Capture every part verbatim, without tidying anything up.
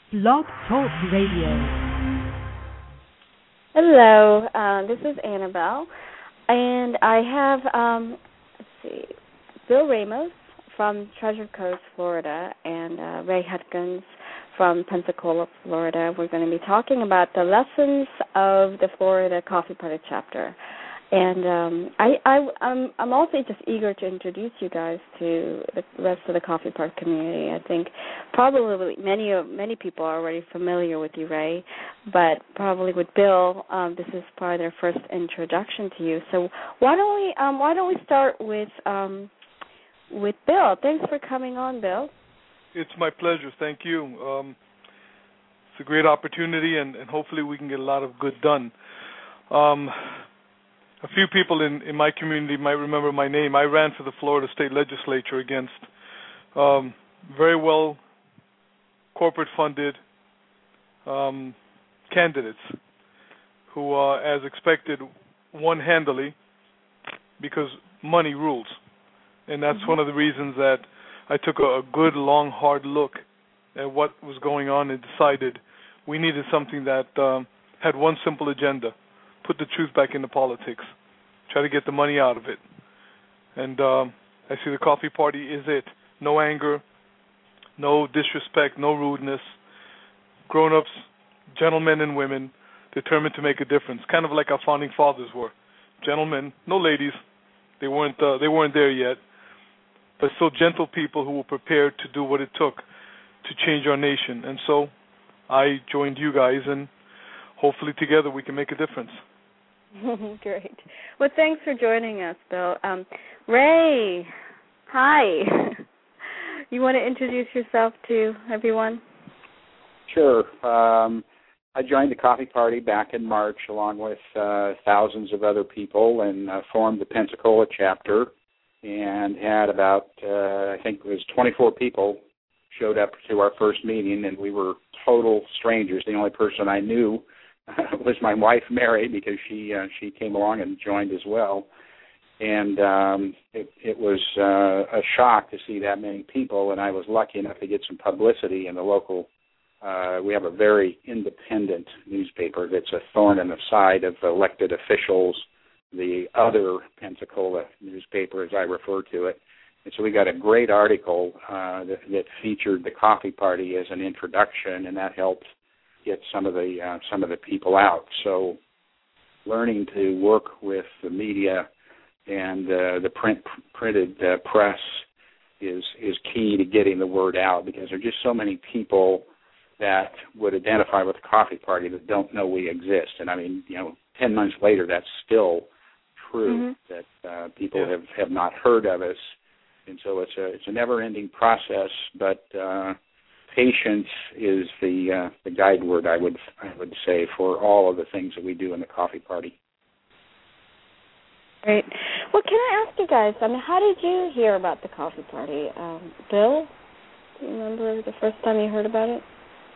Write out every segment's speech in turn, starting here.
Blog Talk Radio. Hello, uh, this is Annabelle, and I have, um, let's see, Bill Ramos from Treasure Coast, Florida, and uh, Ray Hutkins from Pensacola, Florida. We're going to be talking about the lessons of the Florida Coffee Party chapter. And um, I, I, I'm, I'm also just eager to introduce you guys to the rest of the Coffee Party community. I think probably many of many people are already familiar with you, Ray, but probably with Bill, um, this is probably their first introduction to you. So why don't we um, why don't we start with um, with Bill? Thanks for coming on, Bill. It's my pleasure. Thank you. Um, it's a great opportunity, and, and hopefully we can get a lot of good done. Um, A few people in, in my community might remember my name. I ran for the Florida State Legislature against um, very well corporate-funded um, candidates who, uh, as expected, won handily because money rules. And that's mm-hmm. one of the reasons that I took a, a good, long, hard look at what was going on and decided we needed something that um, had one simple agenda: put the truth back into politics, try to get the money out of it. And um, I see the Coffee Party is it. No anger, no disrespect, no rudeness. Grown-ups, gentlemen and women, determined to make a difference, kind of like our founding fathers were. Gentlemen, no ladies. They weren't, uh, they weren't there yet, but still gentle people who were prepared to do what it took to change our nation. And so I joined you guys, and hopefully together we can make a difference. Great. Well, thanks for joining us, Bill. Um, Ray, hi. You want to introduce yourself to everyone? Sure. Um, I joined the Coffee Party back in March along with uh, thousands of other people and uh, formed the Pensacola chapter and had about, uh, I think it was twenty-four people showed up to our first meeting, and we were total strangers. The only person I knew was my wife, Mary, because she uh, she came along and joined as well. And um, it, it was uh, a shock to see that many people, and I was lucky enough to get some publicity in the local. Uh, we have a very independent newspaper that's a thorn in the side of elected officials, the other Pensacola newspaper, as I refer to it. And so we got a great article uh, that, that featured the Coffee Party as an introduction, and that helped get some of the uh, some of the people out. So learning to work with the media and uh, the print printed uh, press is is key to getting the word out, because there are just so many people that would identify with the Coffee Party that don't know we exist. And I mean, you know, ten months later, that's still true, mm-hmm. that uh, people yeah. have, have not heard of us. And so it's a it's a never-ending process, but uh, patience is the uh, the guide word, I would I would say, for all of the things that we do in the Coffee Party. Great. Well, can I ask you guys, I mean, how did you hear about the Coffee Party? Um, Bill, do you remember the first time you heard about it?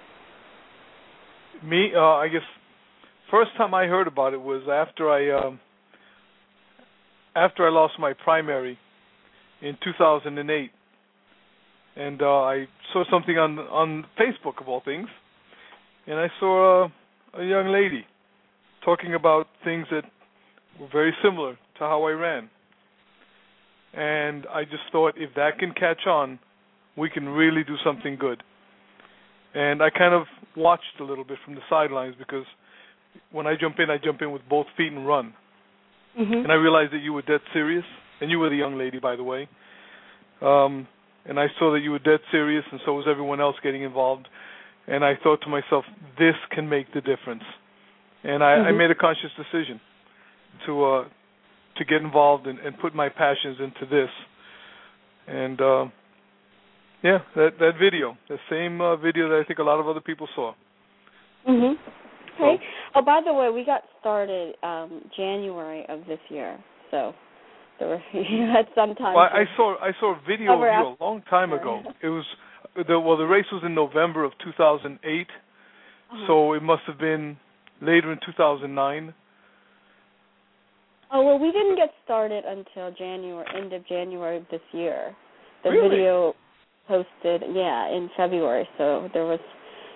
Me, uh, I guess, first time I heard about it was after I um, after I lost my primary in two thousand eight. And uh, I saw something on on Facebook, of all things, and I saw uh, a young lady talking about things that were very similar to how I ran. And I just thought, if that can catch on, we can really do something good. And I kind of watched a little bit from the sidelines, because when I jump in, I jump in with both feet and run. Mm-hmm. And I realized that you were dead serious, and you were the young lady, by the way. Um, And I saw that you were dead serious, and so was everyone else getting involved. And I thought to myself, this can make the difference. And I, mm-hmm. I made a conscious decision to uh, to get involved and, and put my passions into this. And, uh, yeah, that, that video, the same uh, video that I think a lot of other people saw. Mm-hmm. Okay. So, oh, by the way, we got started um, January of this year, so... You had some time. Well, I saw I saw a video of you a long time ago. It was the well, the race was in November of two thousand eight, uh-huh. so it must have been later in two thousand nine. Oh well, we didn't get started until January, end of January of this year. The really? video posted, yeah, in February. So there was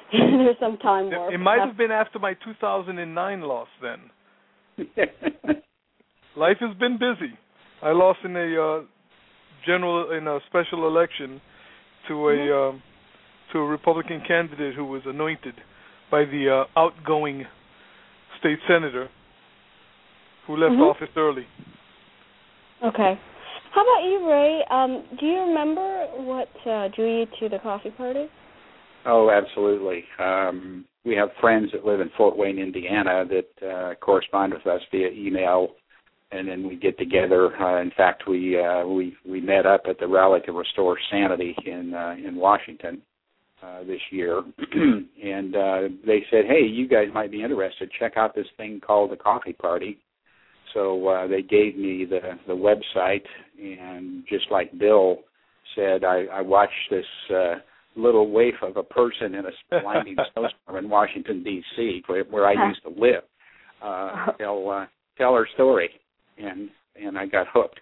There's some time It, warp. it might have been after my two thousand nine loss then. Life has been busy. I lost in a uh, general in a special election to a mm-hmm. uh, to a Republican candidate who was anointed by the uh, outgoing state senator who left mm-hmm. office early. Okay. How about you, Ray? Um, do you remember what uh, drew you to the coffee party? Oh, absolutely. Um, we have friends that live in Fort Wayne, Indiana, that uh, correspond with us via email, and then we get together. Uh, in fact, we uh, we we met up at the Rally to Restore Sanity in uh, in Washington uh, this year, and uh, they said, "Hey, you guys might be interested. Check out this thing called the Coffee Party." So uh, they gave me the the website, and just like Bill said, I, I watched this uh, little waif of a person in a blinding snowstorm in Washington, D C, where, where I used to live, uh, tell uh, tell her story, and and I got hooked.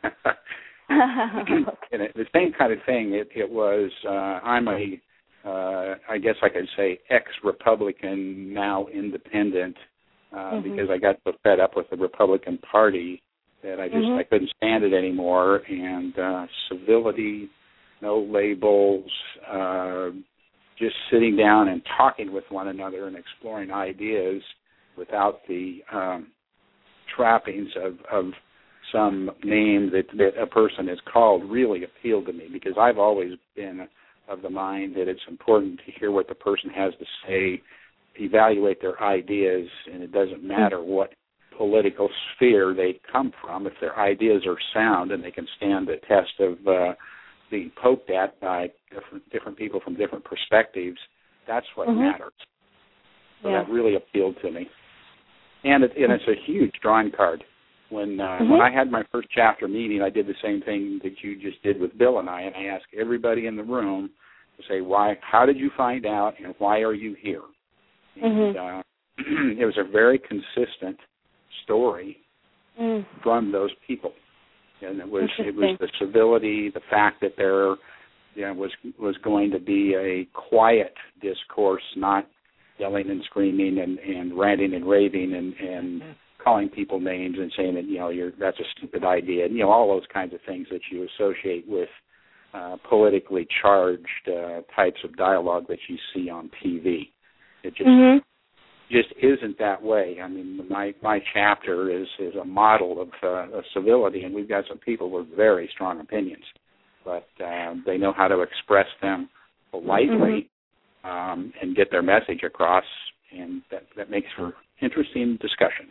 And it, the same kind of thing. It, it was. Uh, I'm a, uh, I guess I could say, ex-Republican, now independent. Uh, mm-hmm. Because I got so fed up with the Republican Party that I just mm-hmm. I couldn't stand it anymore. And uh, civility, no labels, uh, just sitting down and talking with one another and exploring ideas without the um, trappings of, of some name that, that a person is called really appealed to me, because I've always been of the mind that it's important to hear what the person has to say, evaluate their ideas, and it doesn't matter what political sphere they come from. If their ideas are sound and they can stand the test of uh, being poked at by different different people from different perspectives, that's what mm-hmm. matters. So yeah. that really appealed to me. And, it, and it's a huge drawing card. When uh, mm-hmm. when I had my first chapter meeting, I did the same thing that you just did with Bill and I, and I asked everybody in the room to say, why, how did you find out, and why are you here? And uh, it was a very consistent story mm. from those people, and it was it was the civility, the fact that there, you know, was was going to be a quiet discourse, not yelling and screaming and, and ranting and raving and, and mm. calling people names and saying that, you know, you're that's a stupid idea, and, you know, all those kinds of things that you associate with uh, politically charged uh, types of dialogue that you see on T V. It just mm-hmm. just isn't that way. I mean, my my chapter is, is a model of, uh, of civility, and we've got some people with very strong opinions, but uh, they know how to express them politely mm-hmm. um, and get their message across, and that, that makes for interesting discussions.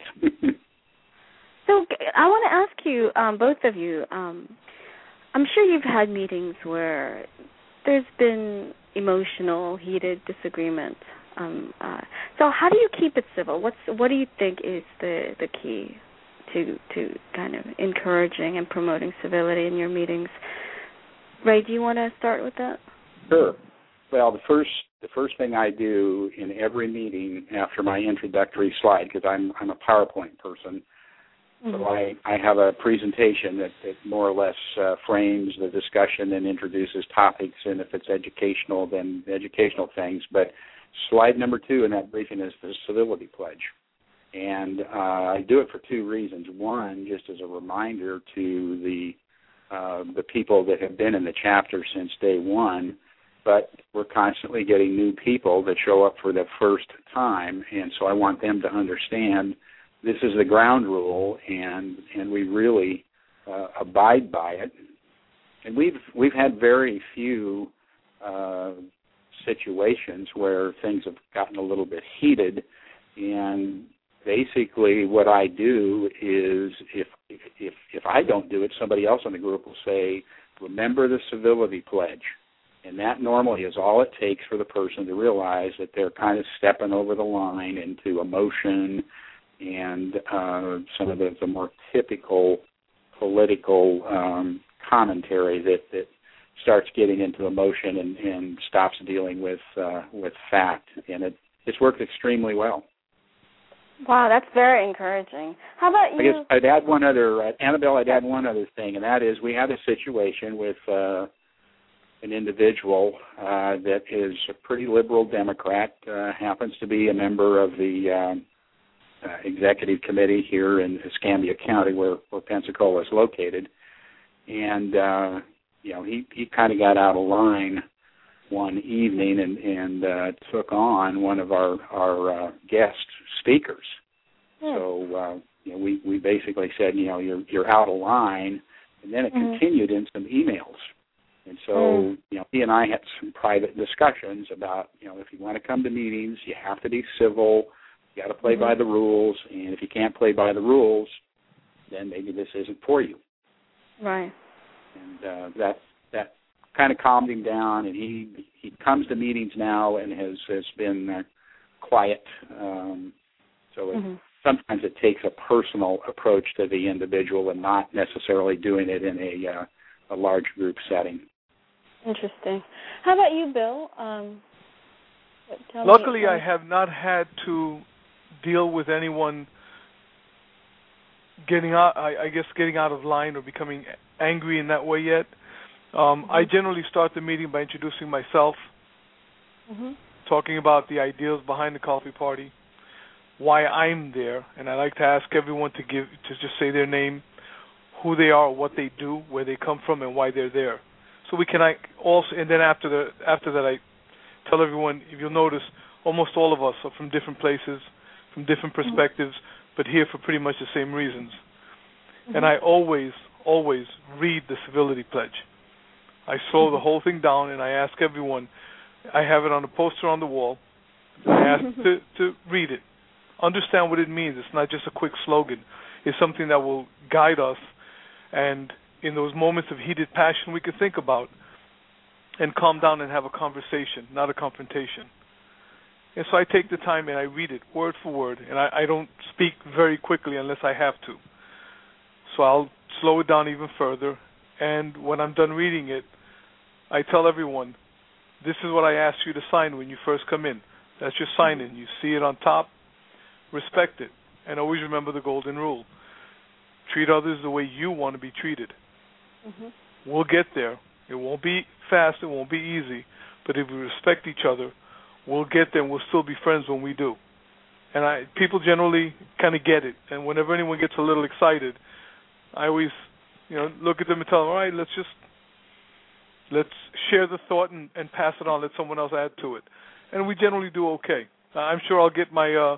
So I want to ask you, um, both of you, um, I'm sure you've had meetings where there's been emotional, heated disagreements. Um, uh, so how do you keep it civil? What's what do you think is the, the key to to kind of encouraging and promoting civility in your meetings? Ray, do you want to start with that? Sure. Well, the first the first thing I do in every meeting after my introductory slide, because I'm I'm a PowerPoint person, mm-hmm. so I, I have a presentation that, that more or less uh, frames the discussion and introduces topics, and if it's educational, then educational things. But slide number two in that briefing is the civility pledge. And uh, I do it for two reasons. One, just as a reminder to the uh, the people that have been in the chapter since day one, but we're constantly getting new people that show up for the first time, and so I want them to understand this is the ground rule, and and we really uh, abide by it. And we've we've had very few uh, situations where things have gotten a little bit heated, and basically what I do is if if if I don't do it, somebody else in the group will say, remember the civility pledge. And that normally is all it takes for the person to realize that they're kind of stepping over the line into emotion and uh, some of the, the more typical political um, commentary that, that starts getting into emotion and, and stops dealing with uh, with fact. And it, it's worked extremely well. Wow, that's very encouraging. How about you? I guess I'd add one other, uh, Annabelle, I'd add one other thing, and that is we had a situation with uh, an individual uh, that is a pretty liberal Democrat, uh, happens to be a member of the um, uh, executive committee here in Escambia County, where, where Pensacola is located, and uh, you know he, he kind of got out of line one evening and, and uh, took on one of our our uh, guest speakers. Yeah. So uh, you know, we we basically said, you know, you're you're out of line, and then it mm-hmm. continued in some emails. And so, mm. you know, he and I had some private discussions about, you know, if you want to come to meetings, you have to be civil, you got to play mm-hmm. by the rules, and if you can't play by the rules, then maybe this isn't for you. Right. And uh, that that kind of calmed him down, and he he comes to meetings now and has has been uh, quiet. Um, so it, mm-hmm. sometimes it takes a personal approach to the individual and not necessarily doing it in a uh, a large group setting. Interesting. How about you, Bill? Um, tell Luckily, me, I have not had to deal with anyone getting out, I, I guess, getting out of line or becoming angry in that way yet. Um, mm-hmm. I generally start the meeting by introducing myself, mm-hmm. talking about the ideas behind the coffee party, why I'm there, and I like to ask everyone to give to just say their name, who they are, what they do, where they come from, and why they're there. So we can I also, and then after the after that, I tell everyone. If you'll notice, almost all of us are from different places, from different perspectives, mm-hmm. but here for pretty much the same reasons. Mm-hmm. And I always, always read the civility pledge. I slow mm-hmm. the whole thing down, and I ask everyone. I have it on a poster on the wall. I ask to to read it, understand what it means. It's not just a quick slogan. It's something that will guide us. And in those moments of heated passion, we can think about and calm down and have a conversation, not a confrontation. And so I take the time and I read it word for word, and I, I don't speak very quickly unless I have to. So I'll slow it down even further, and when I'm done reading it, I tell everyone, this is what I asked you to sign when you first come in. That's your sign-in. You see it on top, respect it, and always remember the golden rule. Treat others the way you want to be treated. Mm-hmm. We'll get there. It won't be fast. It won't be easy. But if we respect each other, we'll get there and we'll still be friends when we do. And I, people generally kind of get it. And whenever anyone gets a little excited, I always, you know, look at them and tell them, all right, let's just, let's share the thought and, and pass it on. Let someone else add to it. And we generally do okay. I'm sure I'll get my... Uh,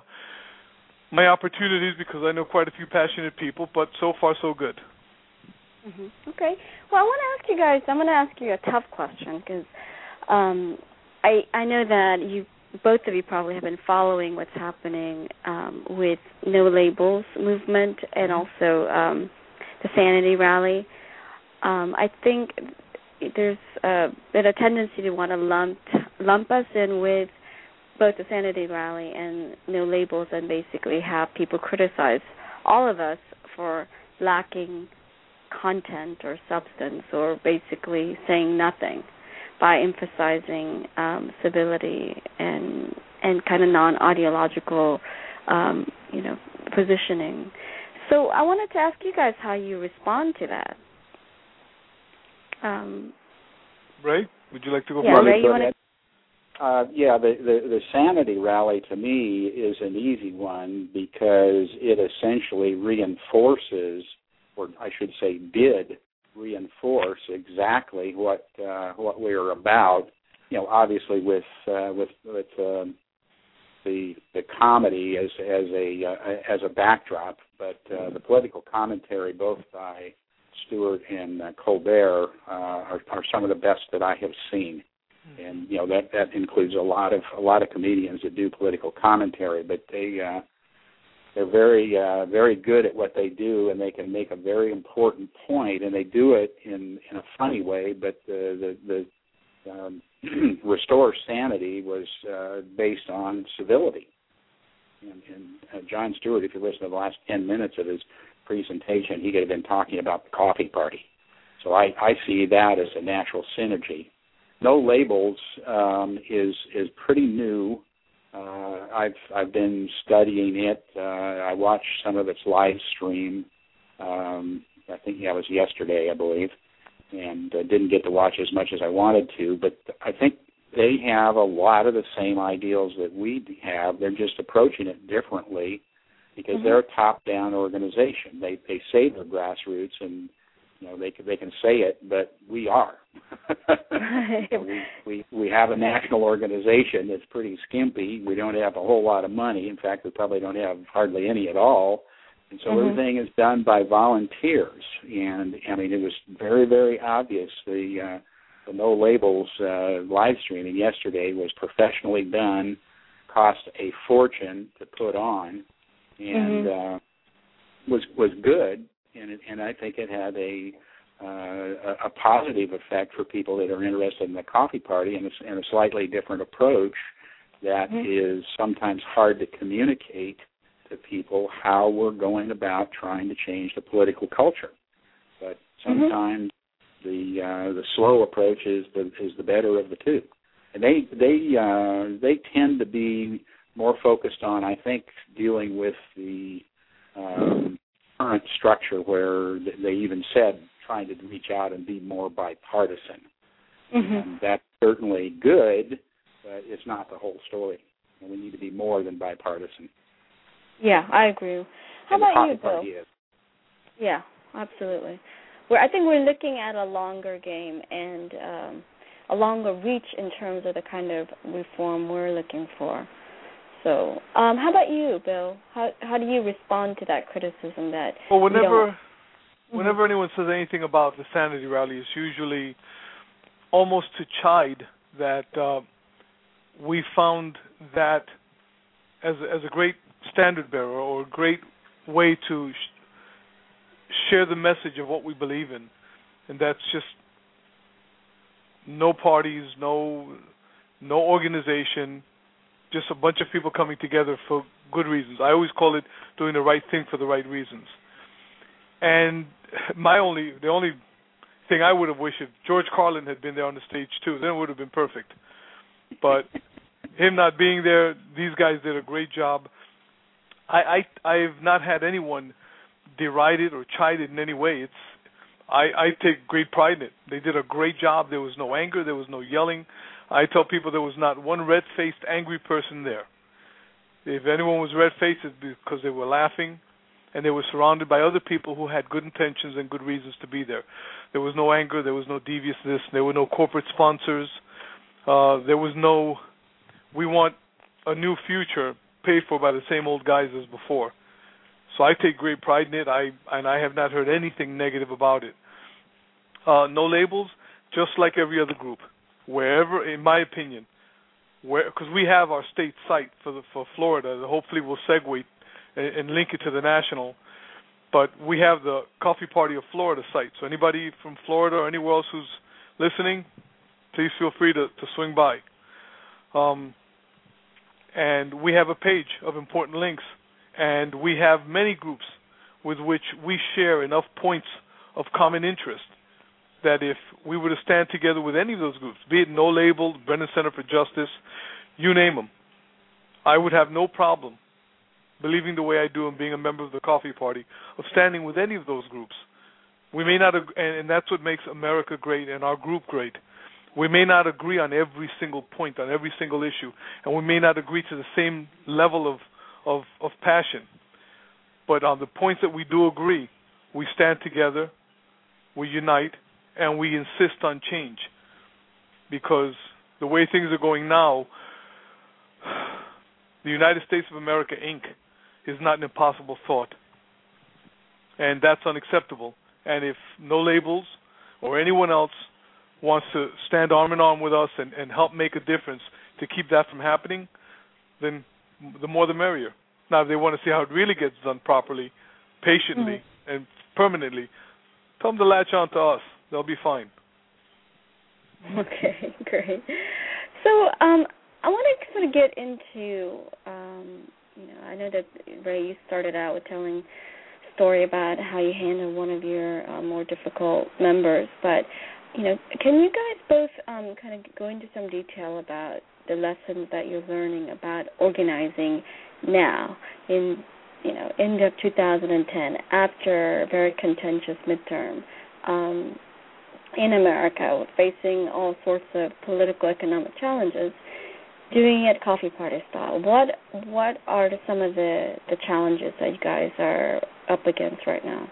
my opportunities because I know quite a few passionate people, but so far so good. Mm-hmm. Okay. Well, I want to ask you guys, I'm going to ask you a tough question because um, I I know that you, both of you probably have been following what's happening um, with No Labels movement and also um, the Sanity Rally. Um, I think there's uh, been a tendency to want to lump, lump us in with both the Sanity Rally and No Labels and basically have people criticize all of us for lacking content or substance or basically saying nothing by emphasizing um, civility and and kind of non-ideological, um, you know, positioning. So I wanted to ask you guys how you respond to that. Um, Ray, would you like to go yeah, first? Ray, you want to... Uh, yeah, the, the, the Sanity Rally to me is an easy one because it essentially reinforces, or I should say did reinforce exactly what uh, what we are about. You know, obviously with uh, with with um, the the comedy as as a uh, as a backdrop, but uh, the political commentary both by Stewart and uh, Colbert uh, are, are some of the best that I have seen. And you know that, that includes a lot of a lot of comedians that do political commentary, but they uh, they're very uh, very good at what they do, and they can make a very important point, and they do it in, in a funny way. But the the, the um, Restore Sanity was uh, based on civility. And, and uh, Jon Stewart, if you listen to the last ten minutes of his presentation, he could have been talking about the coffee party. So I, I see that as a natural synergy. No Labels um, is is pretty new. Uh, I've I've been studying it. Uh, I watched some of its live stream. Um, I think that was yesterday, I believe. and uh, didn't get to watch as much as I wanted to. But I think they have a lot of the same ideals that we have. They're just approaching it differently because mm-hmm. they're a top-down organization. They they say they're grassroots, and you know they can, they can say it, but we are. we, we we have a national organization that's pretty skimpy. We don't have a whole lot of money. In fact, we probably don't have hardly any at all. And so mm-hmm. everything is done by volunteers. And, I mean, it was very, very obvious. The, uh, the No Labels uh, live streaming yesterday was professionally done, cost a fortune to put on, and mm-hmm. uh, was was good. And, it, and I think it had a, uh, a positive effect for people that are interested in the coffee party and a, and a slightly different approach that mm-hmm. is sometimes hard to communicate to people how we're going about trying to change the political culture. But sometimes mm-hmm. the uh, the slow approach is the is the better of the two. And they they uh, they tend to be more focused on, I think, dealing with the um, current structure where they even said trying to reach out and be more bipartisan. Mm-hmm. And that's certainly good, but it's not the whole story. And we need to be more than bipartisan. Yeah, I agree. How and about you, Bill? Is. Yeah, absolutely. We're, I think we're looking at a longer game and um, a longer reach in terms of the kind of reform we're looking for. So, um, how about you, Bill? How how do you respond to that criticism that? Well, whenever we whenever mm-hmm. anyone says anything about the sanity rally, it's usually almost to chide that uh, we found that as as a great standard bearer or a great way to sh- share the message of what we believe in, and that's just no parties, no no organization, just a bunch of people coming together for good reasons. I always call it doing the right thing for the right reasons. And my only the only thing I would have wished if George Carlin had been there on the stage too, then it would have been perfect. But him not being there, these guys did a great job. I, I I've not had anyone deride it or chide it in any way. It's I, I take great pride in it. They did a great job. There was no anger. There was no yelling. I tell people there was not one red-faced, angry person there. If anyone was red-faced, it's because they were laughing, and they were surrounded by other people who had good intentions and good reasons to be there. There was no anger. There was no deviousness. There were no corporate sponsors. Uh, there was no, we want a new future paid for by the same old guys as before. So I take great pride in it, I and I have not heard anything negative about it. Uh, no labels, just like every other group. Wherever, in my opinion, where because we have our state site for the, for Florida, that hopefully we'll segue and, and link it to the national. But we have the Coffee Party of Florida site. So anybody from Florida or anywhere else who's listening, please feel free to, to swing by. Um, and we have a page of important links. And we have many groups with which we share enough points of common interest that if we were to stand together with any of those groups, be it No Label, Brennan Center for Justice, you name them, I would have no problem believing the way I do and being a member of the Coffee Party, of standing with any of those groups. We may not, ag- and, and that's what makes America great and our group great. We may not agree on every single point, on every single issue, and we may not agree to the same level of Of, of passion. But on the points that we do agree, we stand together, we unite, and we insist on change. Because the way things are going now, the United States of America, Incorporated is not an impossible thought. And that's unacceptable. And if No Labels or anyone else wants to stand arm in arm with us and, and help make a difference to keep that from happening, then the more the merrier. Now, if they want to see how it really gets done properly, patiently, mm-hmm. and permanently, tell them to latch on to us. They'll be fine. Okay, great. So um, I want to sort of get into, um, you know, I know that, Ray, you started out with telling a story about how you handle one of your uh, more difficult members, but, you know, can you guys both um, kind of go into some detail about the lessons that you're learning about organizing now in, you know, end of two thousand ten, after a very contentious midterm? Um, in America facing all sorts of political, economic challenges, doing it coffee party style. What what are some of the, the challenges that you guys are up against right now?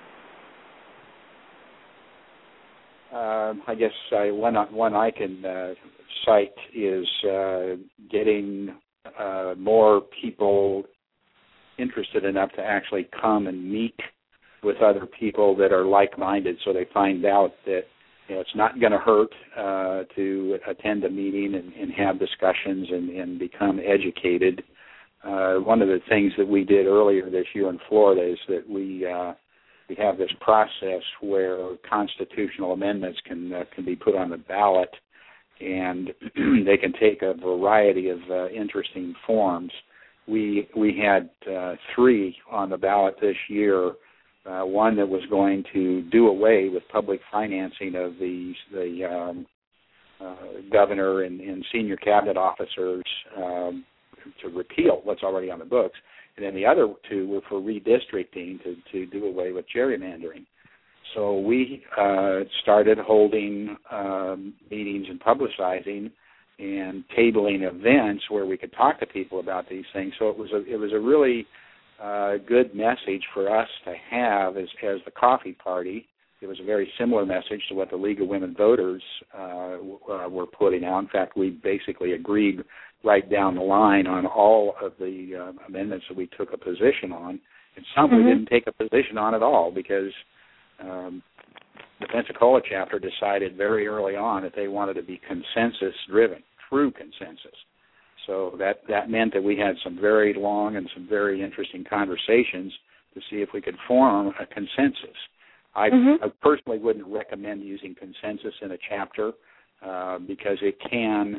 Uh, I guess I, one one I can uh, cite is uh, getting uh, more people interested enough to actually come and meet with other people that are like-minded, so they find out that, you know, it's not going to hurt uh, to attend a meeting and, and have discussions and, and become educated. Uh, one of the things that we did earlier this year in Florida is that we uh, we have this process where constitutional amendments can uh, can be put on the ballot, and they can take a variety of uh, interesting forms. We we had uh, three on the ballot this year. Uh, one that was going to do away with public financing of the the um, uh, governor and, and senior cabinet officers um, to repeal what's already on the books, and then the other two were for redistricting to, to do away with gerrymandering. So we uh, started holding um, meetings and publicizing and tabling events where we could talk to people about these things. So it was a, it was a really uh, good message for us to have as, as the coffee party. It was a very similar message to what the League of Women Voters uh, w- uh, were putting out. In fact, we basically agreed right down the line on all of the uh, amendments that we took a position on, and some mm-hmm. we didn't take a position on at all because um, the Pensacola chapter decided very early on that they wanted to be consensus-driven, true consensus. So that, that meant that we had some very long and some very interesting conversations to see if we could form a consensus. I, mm-hmm. I personally wouldn't recommend using consensus in a chapter uh, because it can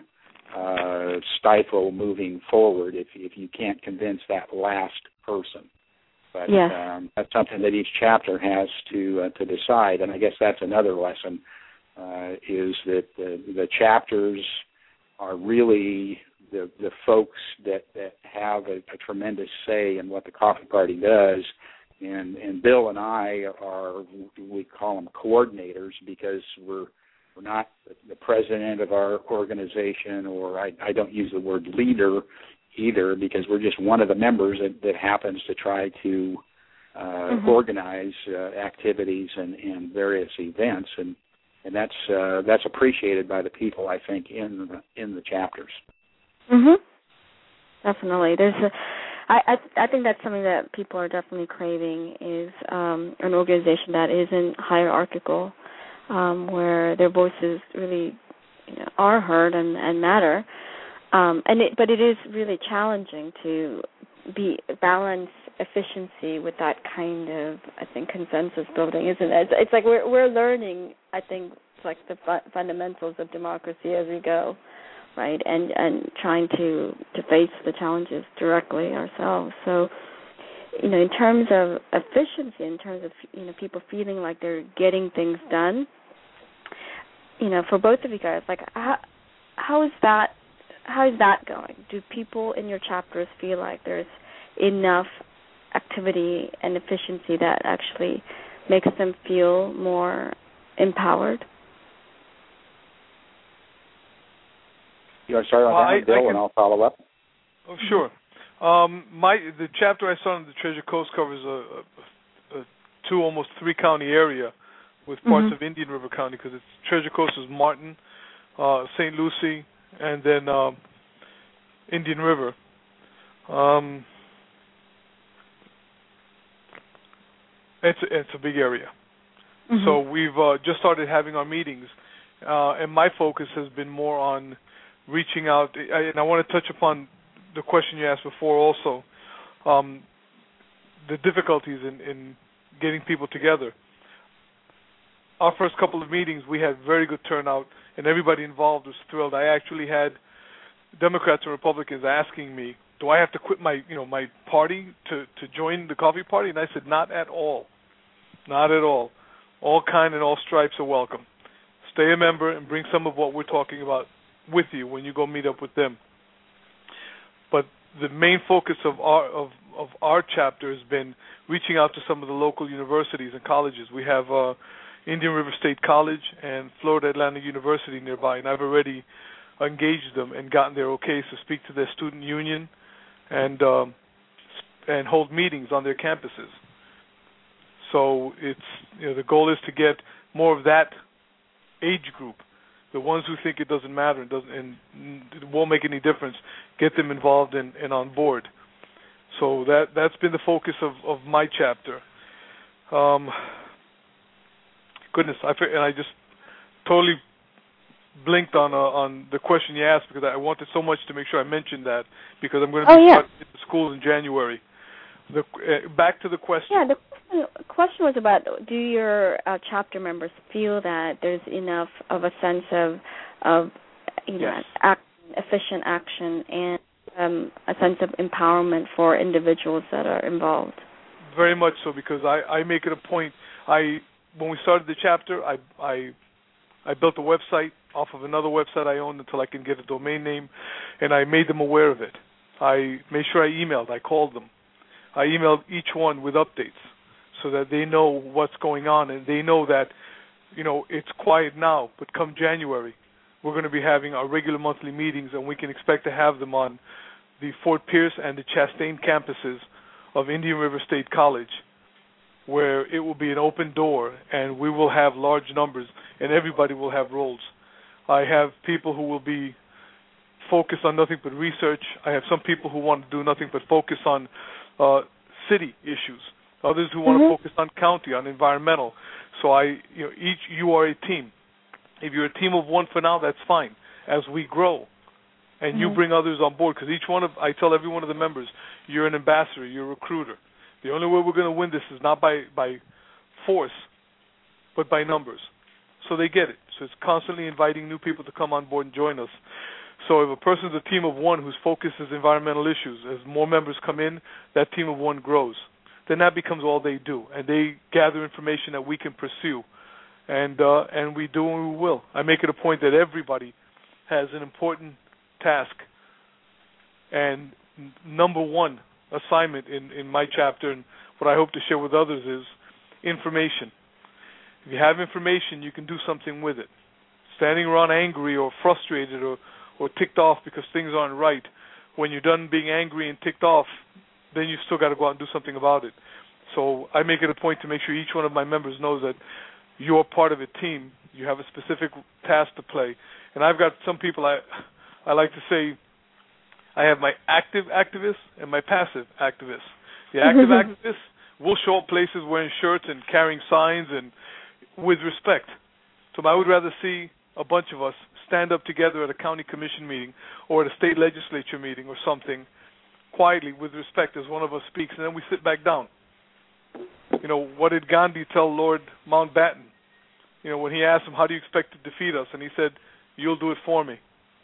uh, stifle moving forward if, if you can't convince that last person. But yes. um, that's something that each chapter has to uh, to decide, and I guess that's another lesson uh, is that the, the chapters are really the the folks that, that have a, a tremendous say in what the coffee party does. And and Bill and I are, we call them coordinators because we're we're not the president of our organization, or I, I don't use the word leader either because we're just one of the members that, that happens to try to uh, mm-hmm. organize uh, activities and, and various events, and and that's uh, that's appreciated by the people, I think, in the, in the chapters. Mhm. Definitely, there's a. I, I I think that's something that people are definitely craving is um, an organization that isn't hierarchical, um, where their voices really, you know, are heard and, and matter. Um, and it, but it is really challenging to be balance efficiency with that kind of, I think, consensus building, isn't it? It's, it's like we're we're learning, I think, it's like the fu- fundamentals of democracy as we go. Right, and and trying to, to face the challenges directly ourselves. So, you know, in terms of efficiency, in terms of, you know, people feeling like they're getting things done, you know, for both of you guys, like how how is that how is that going? Do people in your chapters feel like there's enough activity and efficiency that actually makes them feel more empowered? You want to start on uh, that, I, Bill, I can, and I'll follow up? Oh, sure. Um, my the chapter I saw in the Treasure Coast covers a, a, a two, almost three-county area with parts mm-hmm. of Indian River County because it's Treasure Coast is Martin, uh, Saint Lucie, and then um, Indian River. Um, it's it's a big area. Mm-hmm. So we've uh, just started having our meetings, uh, and my focus has been more on reaching out, and I want to touch upon the question you asked before also, um, the difficulties in, in getting people together. Our first couple of meetings, we had very good turnout, and everybody involved was thrilled. I actually had Democrats and Republicans asking me, do I have to quit my, you know, my party to, to join the coffee party? And I said, not at all. Not at all. All kind and all stripes are welcome. Stay a member and bring some of what we're talking about with you when you go meet up with them. But the main focus of our of, of our chapter has been reaching out to some of the local universities and colleges. We have, uh, Indian River State College and Florida Atlantic University nearby, and I've already engaged them and gotten their okay to speak to their student union and um, and hold meetings on their campuses. So it's, you know, the goal is to get more of that age group, the ones who think it doesn't matter and doesn't and it won't make any difference, get them involved and, and on board. So that that's been the focus of, of my chapter. Um, goodness, I and I just totally blinked on uh, on the question you asked because I wanted so much to make sure I mentioned that because I'm going to be oh, yeah. starting at the schools in January. The, uh, back to the question. Yeah, the question, question was about, do your uh, chapter members feel that there's enough of a sense of, of you know, yes. act, efficient action and um, a sense of empowerment for individuals that are involved? Very much so, because I, I make it a point. I when we started the chapter, I I I built a website off of another website I owned until I can get a domain name, and I made them aware of it. I made sure I emailed, I called them. I emailed each one with updates so that they know what's going on and they know that, you know, it's quiet now, but come January, we're going to be having our regular monthly meetings and we can expect to have them on the Fort Pierce and the Chastain campuses of Indian River State College, where it will be an open door and we will have large numbers and everybody will have roles. I have people who will be focused on nothing but research. I have some people who want to do nothing but focus on uh, city issues. Others who want mm-hmm. to focus on county, on environmental. So I, you know, each you are a team. If you're a team of one for now, that's fine. As we grow, and mm-hmm. you bring others on board, because each one of I tell every one of the members, you're an ambassador, you're a recruiter. The only way we're going to win this is not by by force, but by numbers. So they get it. So it's constantly inviting new people to come on board and join us. So if a person's a team of one whose focus is environmental issues, as more members come in, that team of one grows. Then that becomes all they do, and they gather information that we can pursue, and uh, and we do and we will. I make it a point that everybody has an important task, and n- number one assignment in, in my chapter, and what I hope to share with others, is information. If you have information, you can do something with it. Standing around angry or frustrated or or ticked off because things aren't right, when you're done being angry and ticked off, then you still got to go out and do something about it. So I make it a point to make sure each one of my members knows that you're part of a team. You have a specific task to play. And I've got some people, I I like to say, I have my active activists and my passive activists. The active activists will show up places wearing shirts and carrying signs and with respect. So I would rather see a bunch of us stand up together at a county commission meeting or at a state legislature meeting or something, quietly with respect as one of us speaks, and then we sit back down. You know, what did Gandhi tell Lord Mountbatten? You know, when he asked him, how do you expect to defeat us? And he said, you'll do it for me.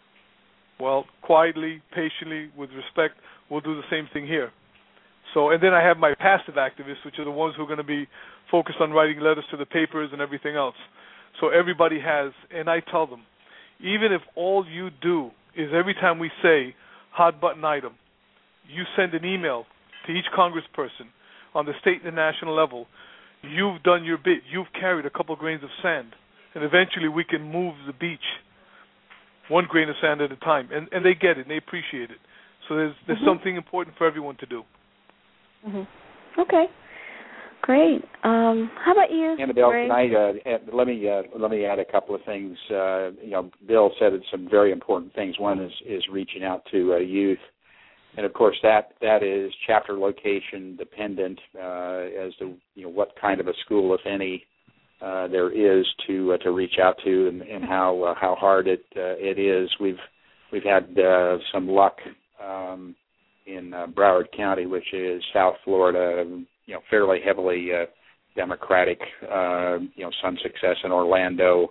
Well, quietly, patiently, with respect, we'll do the same thing here. So, and then I have my passive activists, which are the ones who are going to be focused on writing letters to the papers and everything else. So everybody has, and I tell them, even if all you do is every time we say hot button item, you send an email to each congressperson on the state and the national level, you've done your bit. You've carried a couple grains of sand, and eventually we can move the beach one grain of sand at a time. And, and they get it, and they appreciate it. So there's there's mm-hmm. something important for everyone to do. Mm-hmm. Okay. Great. Um, how about you, Annabelle? Ray? Can I uh, add, let me uh, let me add a couple of things. Uh, you know, Bill said some very important things. One is is reaching out to uh, youth, and of course that that is chapter location dependent uh, as to you know what kind of a school, if any, uh, there is to uh, to reach out to, and, and how uh, how hard it uh, it is. We've we've had uh, some luck um, in uh, Broward County, which is South Florida. You know, fairly heavily uh, Democratic, uh, you know, some success in Orlando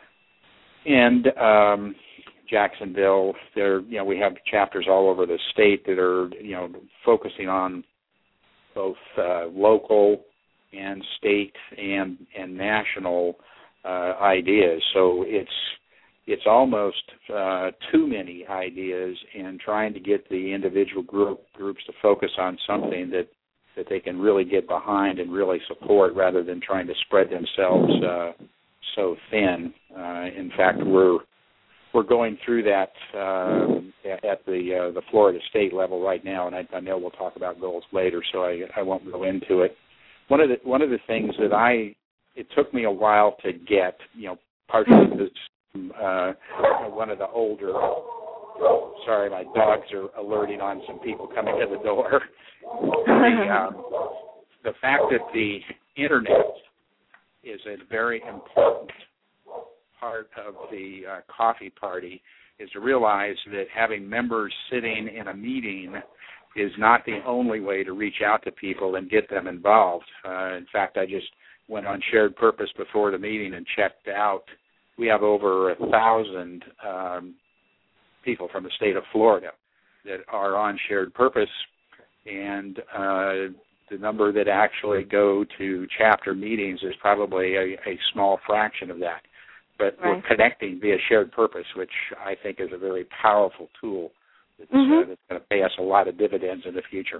and um, Jacksonville. There, you know, we have chapters all over the state that are, you know, focusing on both uh, local and state and and national uh, ideas. So it's it's almost uh, too many ideas, and trying to get the individual group groups to focus on something that that they can really get behind and really support rather than trying to spread themselves uh, so thin. Uh, in fact, we're we're going through that uh, at the uh, the Florida state level right now, and I, I know we'll talk about goals later, so I, I won't go into it. One of the one of the things that I it took me a while to get, you know, partially because uh, one of the older. Sorry, my dogs are alerting on some people coming to the door. the, um, the fact that the Internet is a very important part of the uh, coffee party is to realize that having members sitting in a meeting is not the only way to reach out to people and get them involved. Uh, in fact, I just went on Shared Purpose before the meeting and checked out. We have over a thousand um, people from the state of Florida that are on Shared Purpose, and uh, the number that actually go to chapter meetings is probably a, a small fraction of that. But right. We're connecting via Shared Purpose, which I think is a very powerful tool that's, mm-hmm. uh, that's going to pay us a lot of dividends in the future.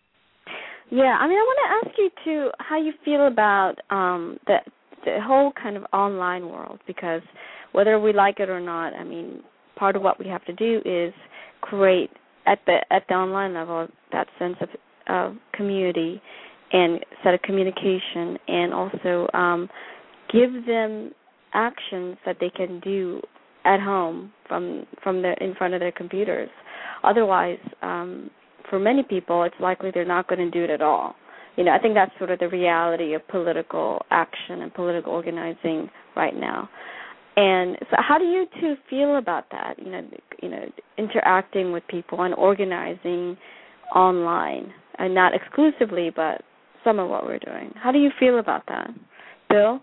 Yeah, I mean, I want to ask you, too, how you feel about um, the, the whole kind of online world, because whether we like it or not, I mean, part of what we have to do is create at the at the online level that sense of uh, community and set of communication, and also um, give them actions that they can do at home from from their in front of their computers. Otherwise, um, for many people, it's likely they're not going to do it at all. You know, I think that's sort of the reality of political action and political organizing right now. And so, how do you two feel about that? You know, you know, interacting with people and organizing online, and not exclusively, but some of what we're doing. How do you feel about that, Bill?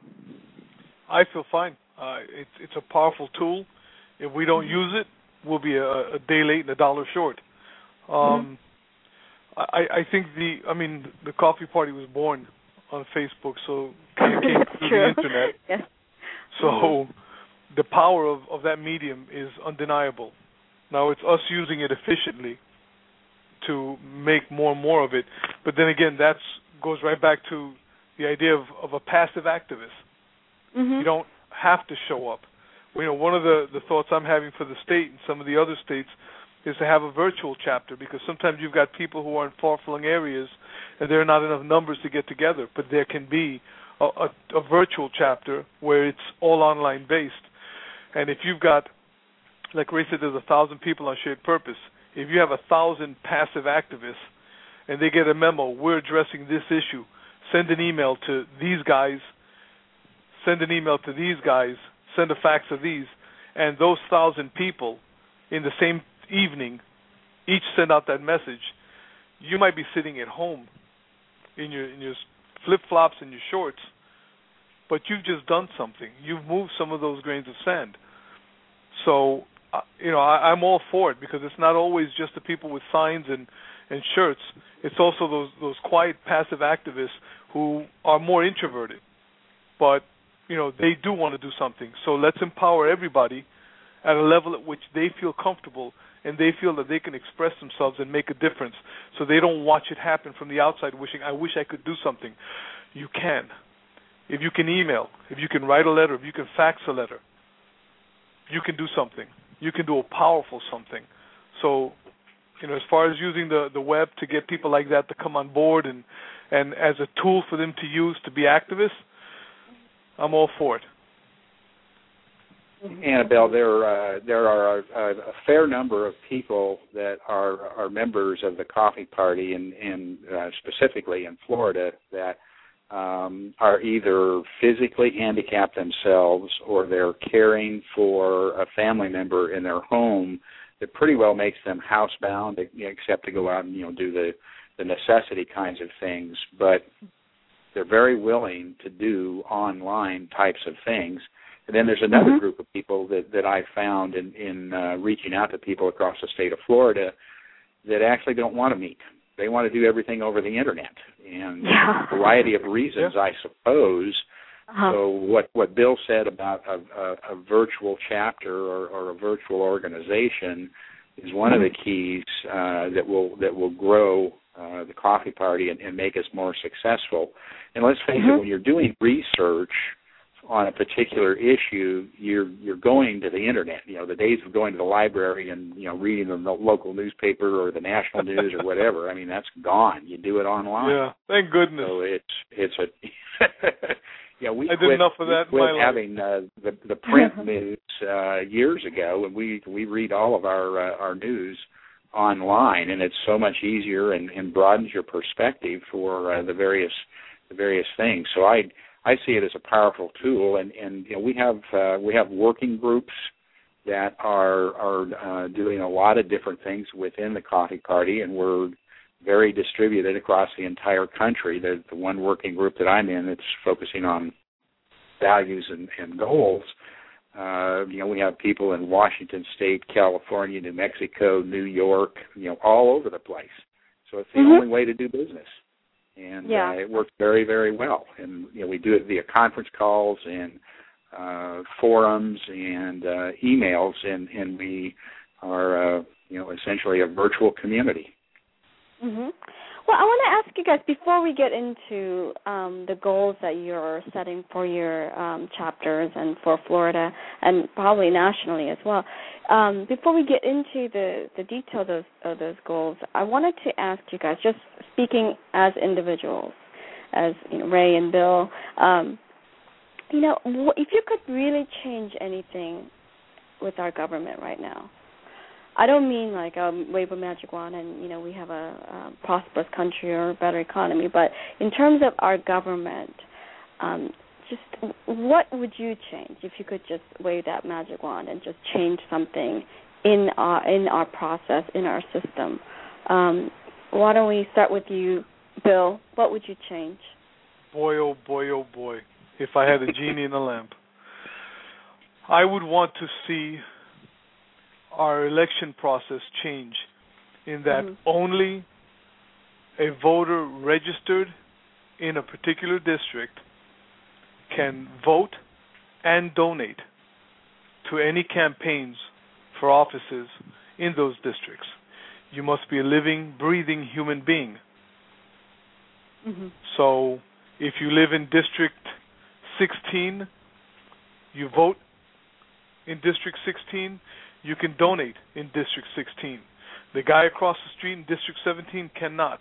I feel fine. Uh, it's it's a powerful tool. If we don't use it, we'll be a, a day late and a dollar short. Um, mm-hmm. I, I think the I mean the coffee party was born on Facebook, so it came through true. the internet. Yes. So. Mm-hmm. The power of, of that medium is undeniable. Now, it's us using it efficiently to make more and more of it. But then again, that goes right back to the idea of, of a passive activist. Mm-hmm. You don't have to show up. You know, one of the, the thoughts I'm having for the state and some of the other states is to have a virtual chapter, because sometimes you've got people who are in far-flung areas and there are not enough numbers to get together. But there can be a, a, a virtual chapter where it's all online-based. And if you've got, like Ray said, there's a thousand people on Shared Purpose. If you have a thousand passive activists and they get a memo, we're addressing this issue, send an email to these guys, send an email to these guys, send a fax to these, and those thousand people in the same evening each send out that message, you might be sitting at home in your in your flip-flops and your shorts, but you've just done something. You've moved some of those grains of sand. So, uh, you know, I, I'm all for it, because it's not always just the people with signs and, and shirts. It's also those, those quiet, passive activists who are more introverted. But, you know, they do want to do something. So let's empower everybody at a level at which they feel comfortable and they feel that they can express themselves and make a difference, so they don't watch it happen from the outside wishing, I wish I could do something. You can. If you can email, if you can write a letter, if you can fax a letter, you can do something. You can do a powerful something. So, you know, as far as using the, the web to get people like that to come on board and, and as a tool for them to use to be activists, I'm all for it. Annabelle, there uh, there are a, a fair number of people that are are members of the Coffee Party, and, and uh, specifically in Florida, that um, are either physically handicapped themselves or they're caring for a family member in their home that pretty well makes them housebound, except to go out and, you know, do the, the necessity kinds of things. But they're very willing to do online types of things. And then there's another mm-hmm. group of people that, that I found in, in uh, reaching out to people across the state of Florida that actually don't want to meet. They want to do everything over the Internet. And yeah. a variety of reasons, yeah. I suppose. Uh-huh. So what, what Bill said about a, a, a virtual chapter or, or a virtual organization is one mm-hmm. of the keys uh, that will that will grow uh, the Coffee Party and, and make us more successful. And let's face mm-hmm. it, when you're doing research on a particular issue, you're you're going to the internet. You know, the days of going to the library and, you know, reading the local newspaper or the national news or whatever, I mean, that's gone. You do it online. Yeah, thank goodness. So it's it's a yeah, we I quit, did enough of that we in quit my having uh, the the print news uh, years ago, and we we read all of our uh, our news online, and it's so much easier and, and broadens your perspective for uh, the various the various things. So I I see it as a powerful tool, and, and you know, we have uh, we have working groups that are are uh, doing a lot of different things within the Coffee Party, and we're very distributed across the entire country. The, the one working group that I'm in, it's focusing on values and, and goals. Uh, you know, we have people in Washington State, California, New Mexico, New York, you know, all over the place. So it's the mm-hmm. only way to do business. And yeah. uh, it works very, very well. And, you know, we do it via conference calls and uh, forums and uh, emails, and, and we are, uh, you know, essentially a virtual community. Mm-hmm. Well, I want to ask you guys, before we get into um, the goals that you're setting for your um, chapters and for Florida and probably nationally as well, um, before we get into the, the details of, of those goals, I wanted to ask you guys, just speaking as individuals, as you know, Ray and Bill, um, you know, if you could really change anything with our government right now, I don't mean like um, wave a magic wand and, you know, we have a, a prosperous country or a better economy, but in terms of our government, um, just what would you change if you could just wave that magic wand and just change something in our in our process, in our system? Um, why don't we start with you, Bill? What would you change? Boy, oh boy, oh boy, if I had a genie in a lamp. I would want to see our election process change in that mm-hmm. only a voter registered in a particular district can vote and donate to any campaigns for offices in those districts. You must be a living, breathing human being. Mm-hmm. So if you live in District sixteen, you vote in District sixteen, you can donate in District sixteen. The guy across the street in District seventeen cannot.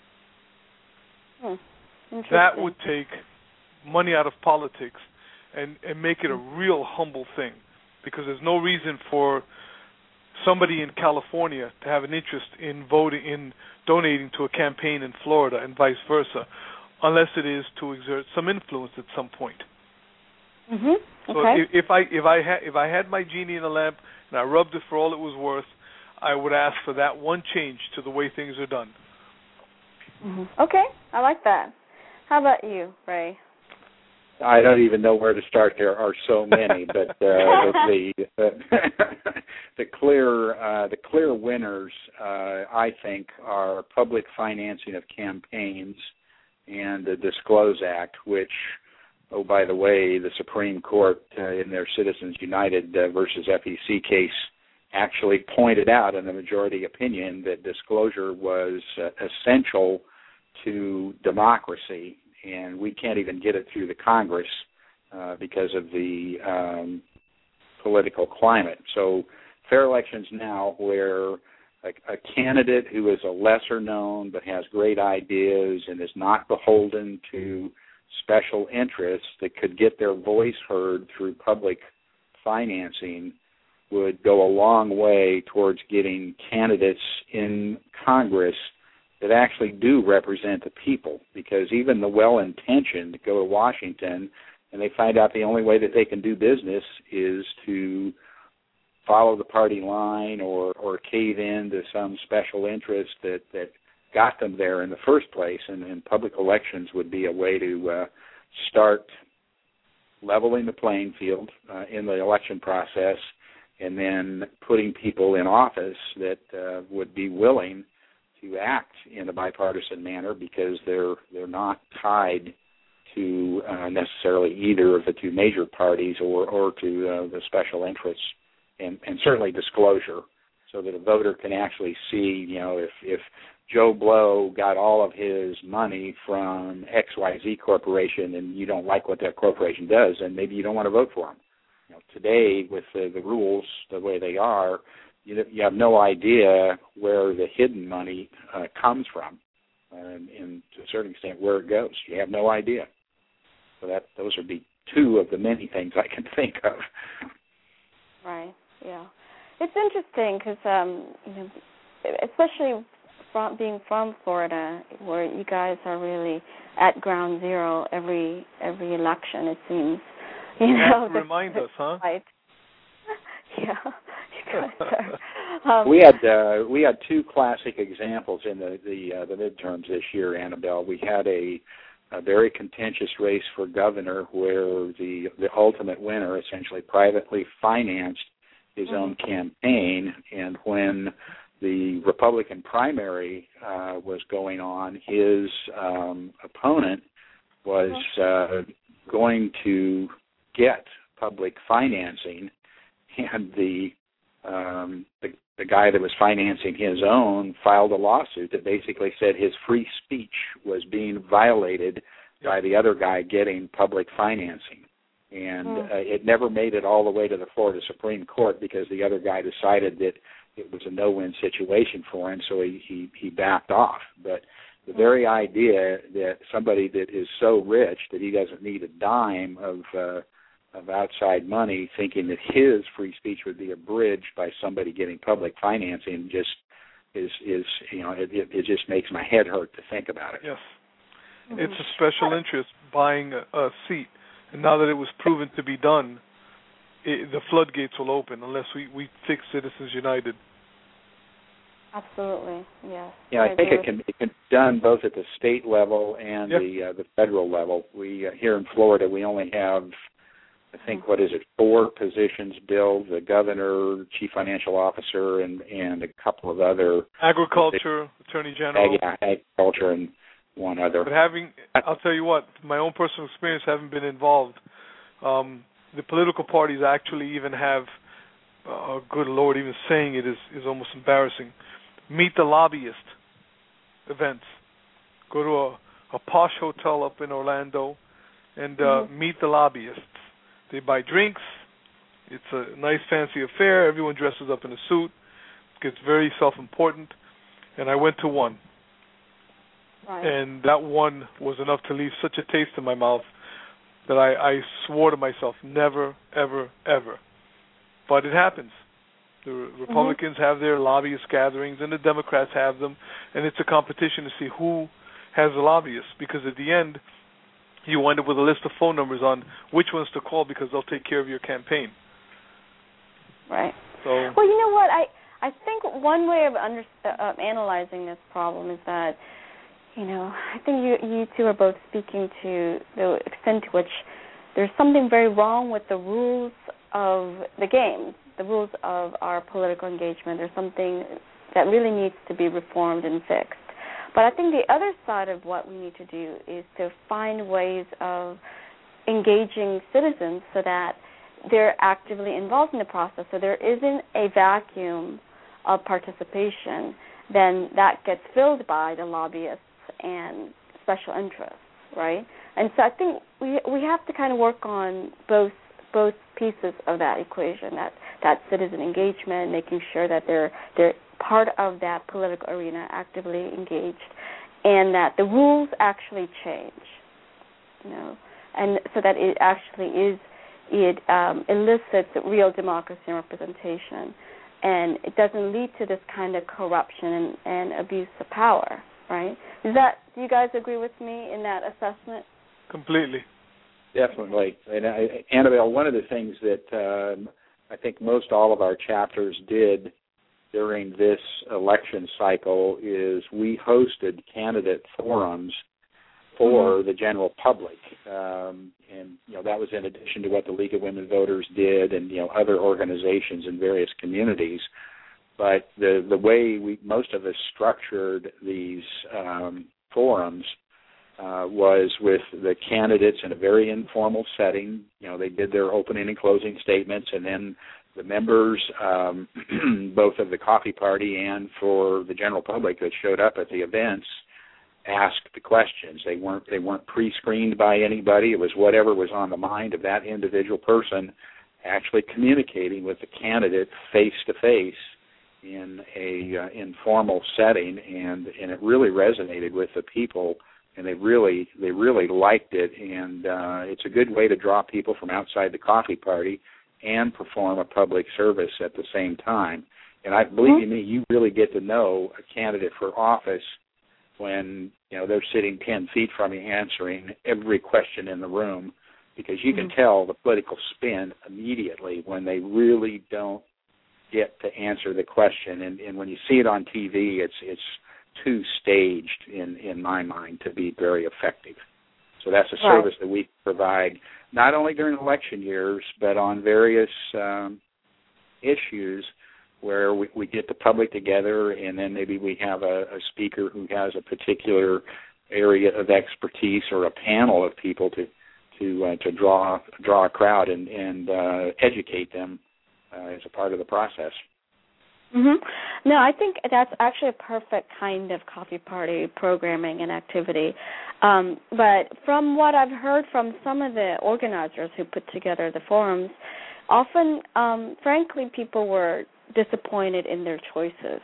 Hmm. That would take money out of politics and, and make it a real humble thing, because there's no reason for somebody in California to have an interest in voting, in donating to a campaign in Florida and vice versa, unless it is to exert some influence at some point. Mm-hmm. So okay. if, if I if I had if I had my genie in a lamp and I rubbed it for all it was worth, I would ask for that one change to the way things are done. Mm-hmm. Okay, I like that. How about you, Ray? I don't even know where to start. There are so many, but uh, the the, the clear uh, the clear winners, uh, I think, are public financing of campaigns and the Disclose Act, which, oh, by the way, the Supreme Court uh, in their Citizens United uh, versus F E C case actually pointed out in the majority opinion that disclosure was uh, essential to democracy, and we can't even get it through the Congress uh, because of the um, political climate. So fair elections now, where a, a candidate who is a lesser known but has great ideas and is not beholden to special interests that could get their voice heard through public financing would go a long way towards getting candidates in Congress that actually do represent the people, because even the well-intentioned go to Washington and they find out the only way that they can do business is to follow the party line or, or cave in to some special interest that, that got them there in the first place, and, and public elections would be a way to uh, start leveling the playing field uh, in the election process, and then putting people in office that uh, would be willing to act in a bipartisan manner, because they're they're not tied to uh, necessarily either of the two major parties or, or to uh, the special interests, and, and certainly disclosure. so that a voter can actually see, you know, if, if Joe Blow got all of his money from X Y Z Corporation and you don't like what that corporation does, and maybe you don't want to vote for them. You know, today, with the, the rules the way they are, you, you have no idea where the hidden money uh, comes from, and, and to a certain extent where it goes. You have no idea. So that those would be two of the many things I can think of. Right. Yeah. It's interesting because, um, you know, especially from being from Florida, where you guys are really at ground zero every every election, it seems. You you know, have to remind us, huh? Right. Yeah. You guys are. Um, we had uh, we had two classic examples in the the, uh, the midterms this year, Annabelle. We had a, a very contentious race for governor where the the ultimate winner essentially privately financed his mm-hmm. own campaign, and when the Republican primary uh, was going on, his um, opponent was uh, going to get public financing, and the, um, the the guy that was financing his own filed a lawsuit that basically said his free speech was being violated by the other guy getting public financing. And uh, it never made it all the way to the Florida Supreme Court because the other guy decided that it was a no-win situation for him, so he, he, he backed off. But the very idea that somebody that is so rich that he doesn't need a dime of uh, of outside money, thinking that his free speech would be abridged by somebody getting public financing, just is is you know it, it, it just makes my head hurt to think about it. Yes, mm-hmm. It's a special interest buying a, a seat, and now that it was proven to be done, it, the floodgates will open unless we, we fix Citizens United. Absolutely, yes. Yeah, I, I think it can, it can be done both at the state level and yep. the uh, the federal level. We uh, here in Florida, we only have, I think, what is it, four positions billed: the governor, chief financial officer, and, and a couple of other. Agriculture, attorney general. Ag, agriculture, and one other. But having, I'll tell you what, my own personal experience, having been involved, um, the political parties actually even have, uh, good Lord, even saying it is, is almost embarrassing. Meet the lobbyist events. Go to a, a posh hotel up in Orlando and uh, mm-hmm. meet the lobbyists. They buy drinks. It's a nice, fancy affair. Everyone dresses up in a suit. It gets very self-important. And I went to one. Right. And that one was enough to leave such a taste in my mouth that I, I swore to myself, never, ever, ever. But it happens. The Republicans mm-hmm. have their lobbyist gatherings, and the Democrats have them, and it's a competition to see who has the lobbyists, because at the end, you wind up with a list of phone numbers on which ones to call because they'll take care of your campaign. Right. So. Well, you know what? I, I think one way of under, uh, analyzing this problem is that, you know, I think you, you two are both speaking to the extent to which there's something very wrong with the rules of the game, the rules of our political engagement. There's something that really needs to be reformed and fixed. But I think the other side of what we need to do is to find ways of engaging citizens so that they're actively involved in the process, so there isn't a vacuum of participation, then that gets filled by the lobbyists and special interests, right? And so I think we we have to kind of work on both both pieces of that equation, that, that citizen engagement, making sure that they're they're part of that political arena, actively engaged, and that the rules actually change, you know, and so that it actually is, it um, elicits real democracy and representation, and it doesn't lead to this kind of corruption and, and abuse of power, right? Is that, do you guys agree with me in that assessment? Completely. Definitely. And I, Annabelle, one of the things that um, I think most all of our chapters did during this election cycle is we hosted candidate forums for mm-hmm. the general public. Um, and, you know, that was in addition to what the League of Women Voters did and, you know, other organizations in various communities. But the, the way we most of us structured these um, forums uh, was with the candidates in a very informal setting. You know, they did their opening and closing statements, and then the members, um, both of the coffee party and for the general public that showed up at the events, asked the questions. They weren't they weren't pre-screened by anybody. It was whatever was on the mind of that individual person, actually communicating with the candidate face to face in a uh, informal setting, and and it really resonated with the people, and they really they really liked it, and uh, it's a good way to draw people from outside the coffee party and perform a public service at the same time. And I believe you me, you really get to know a candidate for office when, you know, they're sitting ten feet from you answering every question in the room, because you can mm-hmm. tell the political spin immediately when they really don't get to answer the question. And, and when you see it on T V, it's it's too staged in, in my mind to be very effective. So that's a right. service that we provide not only during election years, but on various um, issues where we, we get the public together, and then maybe we have a, a speaker who has a particular area of expertise, or a panel of people to to uh, to draw draw a crowd and, and uh, educate them uh, as a part of the process. Mm-hmm. No, I think that's actually a perfect kind of coffee party programming and activity. Um, but from what I've heard from some of the organizers who put together the forums, often, um, frankly, people were disappointed in their choices,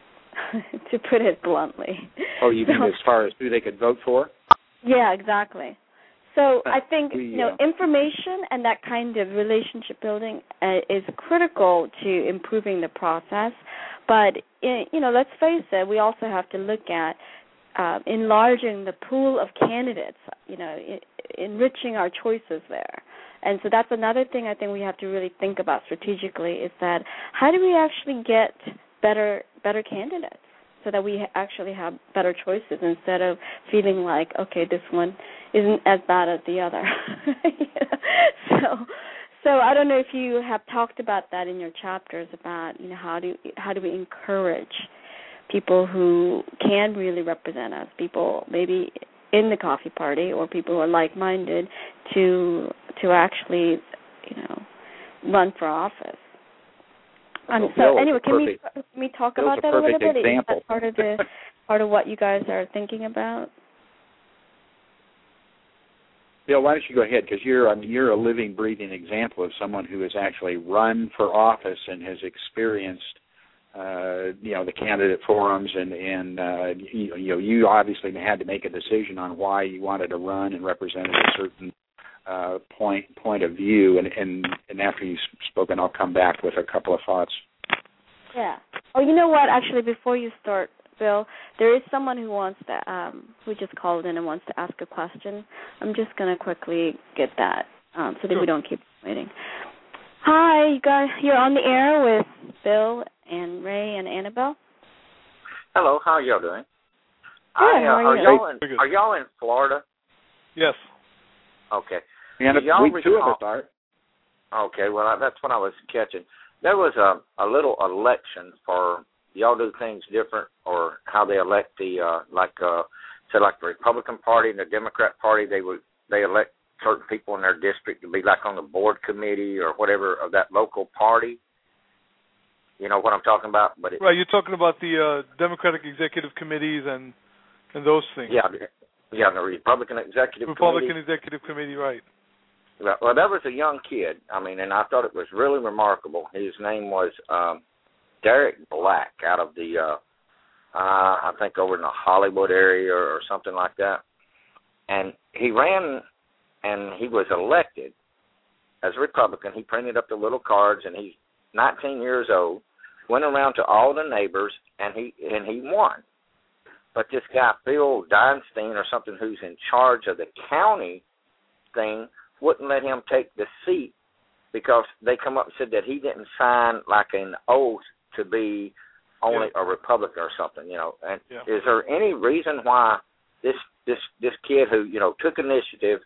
to put it bluntly. Oh, you mean so, as far as who they could vote for? Yeah, exactly. So I think we, you know uh, information and that kind of relationship building uh, is critical to improving the process. But you know, let's face it, we also have to look at uh, enlarging the pool of candidates. You know, I- enriching our choices there. And so that's another thing I think we have to really think about strategically, is that how do we actually get better better candidates so that we actually have better choices, instead of feeling like, okay, this one isn't as bad as the other. so so I don't know if you have talked about that in your chapters about, you know, how do how do we encourage people who can really represent us, people maybe in the coffee party or people who are like-minded, to to actually, you know, run for office. Um, well, so Bill, anyway, can perfect, we can we talk Bill's about a that a little bit? Example. Is that part of the part of what you guys are thinking about? Bill, why don't you go ahead, because you're I mean, you're a living, breathing example of someone who has actually run for office and has experienced, uh, you know, the candidate forums, and and uh, you, you know, you obviously had to make a decision on why you wanted to run and represent a certain uh, point point of view. And, and and after you've spoken, I'll come back with a couple of thoughts. Yeah. Oh, you know what? Actually, before you start, Bill, there is someone who wants to, um, who just called in and wants to ask a question. I'm just going to quickly get that um, so that sure. we don't keep waiting. Hi, you guys. You're on the air with Bill and Ray and Annabelle. Hello. How are y'all doing? Good. I, uh, how are, are you? y'all in, are y'all in Florida? Yes. Okay. And y'all we two recall, of us are. Okay. Well, that's what I was catching. There was a, a little election for, y'all do things different, or how they elect the, uh, like, uh, say, like the Republican Party and the Democrat Party, they would they elect certain people in their district to be like on the board committee or whatever of that local party. You know what I'm talking about? But it, right, you're talking about the uh, Democratic executive committees and and those things. Yeah, yeah, the Republican executive Republican committee. executive committee, right. Well, there was a young kid, I mean, and I thought it was really remarkable. His name was um, Derek Black, out of the, uh, uh, I think over in the Hollywood area or, or something like that. And he ran, and he was elected as a Republican. He printed up the little cards, and he's nineteen years old, went around to all the neighbors, and he and he won. But this guy, Phil Dinstein or something, who's in charge of the county thing, wouldn't let him take the seat because they come up and said that he didn't sign like an oath to be only yeah. a Republican or something, you know. And yeah. is there any reason why this this this kid who, you know, took initiative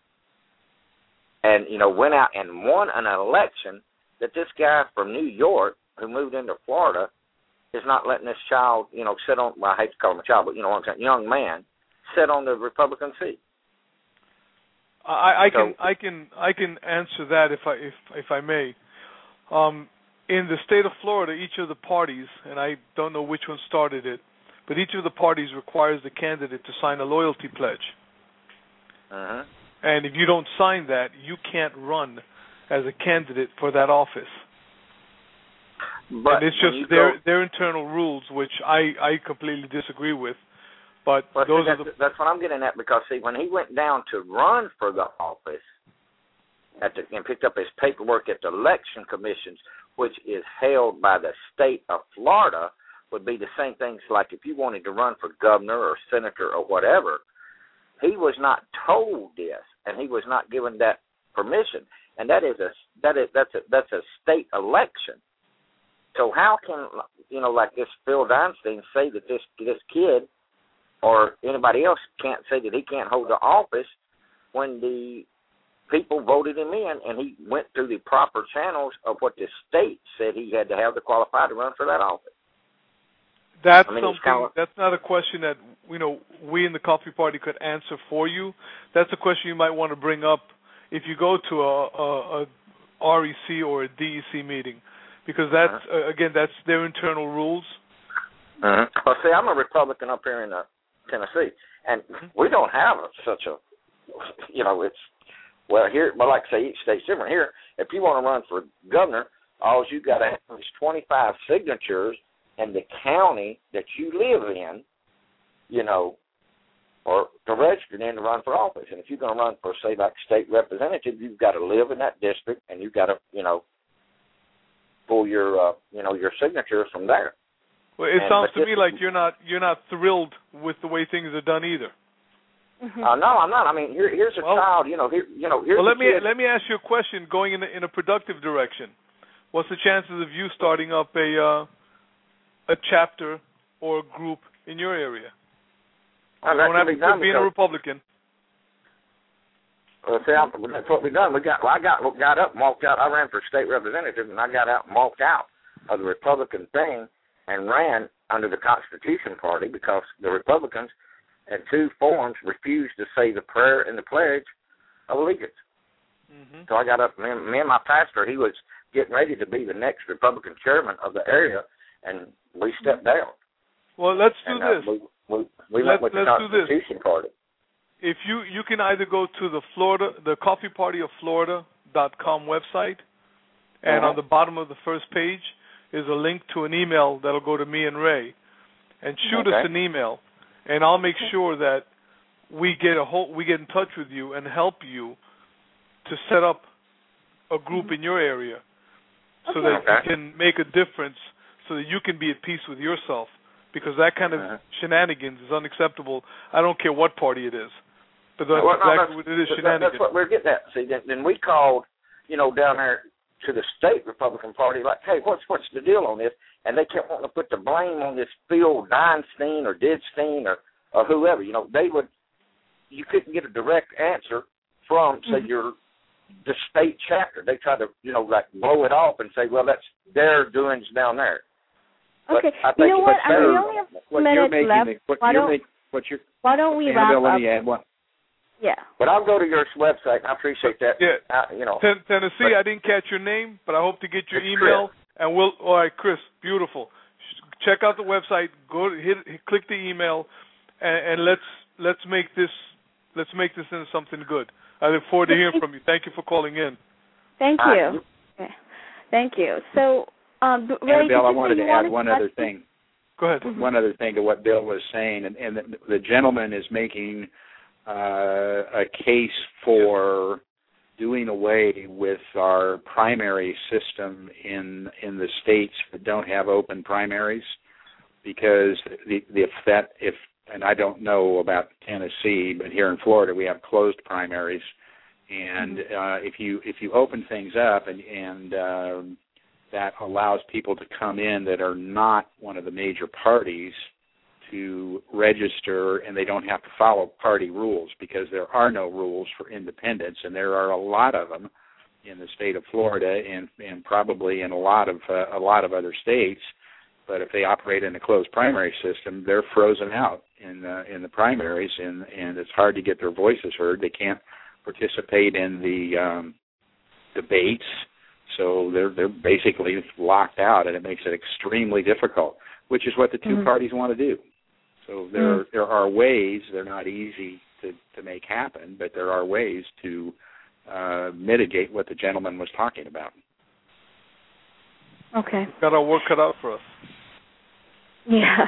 and, you know, went out and won an election, that this guy from New York who moved into Florida is not letting this child, you know, sit on, well, I hate to call him a child, but, you know what I'm saying, young man, sit on the Republican seat? I, I so, can I can I can answer that if I if if I may. Um, in the state of Florida, each of the parties, and I don't know which one started it, but each of the parties requires the candidate to sign a loyalty pledge. Uh-huh. And if you don't sign that, you can't run as a candidate for that office. But and it's just their go, their internal rules, which I, I completely disagree with. But well, those see, are that's, the... that's what I'm getting at, because, see, when he went down to run for the office at the, and picked up his paperwork at the election commissions, which is held by the state of Florida, would be the same things like if you wanted to run for governor or senator or whatever, he was not told this, and he was not given that permission. And that is a that is that's a that's a state election. So how can, you know, like this Phil Dinstein say that this this kid or anybody else can't say that he can't hold the office when the people voted him in and he went through the proper channels of what the state said he had to have to qualify to run for that office? That's I mean, something. kind of, that's not a question that, you know, we in the Coffee Party could answer for you. That's a question you might want to bring up if you go to a, a, a R E C or a D E C meeting, because that's uh-huh. uh, again that's their internal rules. Uh-huh. Well, see, I'm a Republican up here in uh, Tennessee, and mm-hmm. we don't have a, such a, you know, it's well here. Well, like I say, each state's different. Here, if you want to run for governor, all you got to have is twenty-five signatures. And the county that you live in, you know, or to register in to run for office. And if you're going to run for, say, like state representative, you've got to live in that district, and you've got to, you know, pull your, uh, you know, your signatures from there. Well, it and, sounds to this, me like you're not you're not thrilled with the way things are done either. Mm-hmm. Uh, no, I'm not. I mean, here, here's a well, child. You know, here, you know, here's well, let a me kid. let me ask you a question. Going in a, in a productive direction, what's the chances of you starting up a uh, a chapter or a group in your area? Well, you don't have to be being a Republican. Well, see, I, that's what we done. We got. Well, I got got up and walked out. I ran for state representative, and I got out and walked out of the Republican thing and ran under the Constitution Party because the Republicans in two forms refused to say the prayer and the pledge of allegiance. Mm-hmm. So I got up. Me and, me and my pastor, he was getting ready to be the next Republican chairman of the area, and we stepped down. Well, let's do and, uh, this. We, we, we Let, went with let's the Constitution Party. If you you can either go to the Florida the Coffee Party of Florida dot com website, and uh-huh. on the bottom of the first page is a link to an email that'll go to me and Ray, and shoot okay. us an email, and I'll make sure that we get a whole we get in touch with you and help you to set up a group mm-hmm. in your area, so okay. that okay. you can make a difference, so that you can be at peace with yourself. Because that kind of uh-huh. shenanigans is unacceptable. I don't care what party it is. But that's well, no, exactly that's, what it is, that, shenanigans. That's what we're getting at. See, then, then we called, you know, down there to the state Republican Party, like, hey, what's what's the deal on this? And they kept wanting to put the blame on this Phil Dinstein or Didstein or, or whoever. You know, they would, you couldn't get a direct answer from, say, mm-hmm. your the state chapter. They tried to, you know, like blow it off and say, well, that's their doings down there. Okay, but you know what? I mean, we only have what minutes making, left. What why, don't, make, what you're, why don't we wrap Annabelle, up? let me add one. Yeah. But I'll go to your website, and I appreciate that. Yeah. Uh, you know, Ten- Tennessee, but, I didn't catch your name, but I hope to get your it's email. Chris. And we'll. All right, Chris, beautiful. Check out the website. Go to, hit, hit click the email, and, and let's let's make this let's make this into something good. I look forward to hearing from you. Thank you for calling in. Thank you. Okay. Thank you. So, um, Ray, Annabelle, I wanted to add wanted one to other thing. Go ahead. Mm-hmm. One other thing to what Bill was saying, and, and the, the gentleman is making uh, a case for doing away with our primary system in in the states that don't have open primaries, because the, the, if that if and I don't know about Tennessee, but here in Florida we have closed primaries, and mm-hmm. uh, if you if you open things up and and uh, that allows people to come in that are not one of the major parties to register, and they don't have to follow party rules, because there are no rules for independents, and there are a lot of them in the state of Florida and, and probably in a lot of uh, a lot of other states. But if they operate in a closed primary system, they're frozen out in uh, in the primaries, and, and it's hard to get their voices heard. They can't participate in the um, debates. So they're they're basically locked out, and it makes it extremely difficult, which is what the two mm-hmm. parties want to do. So there mm-hmm. there are ways. They're not easy to, to make happen, but there are ways to uh, mitigate what the gentleman was talking about. Okay. Got our work cut out for us. Yeah,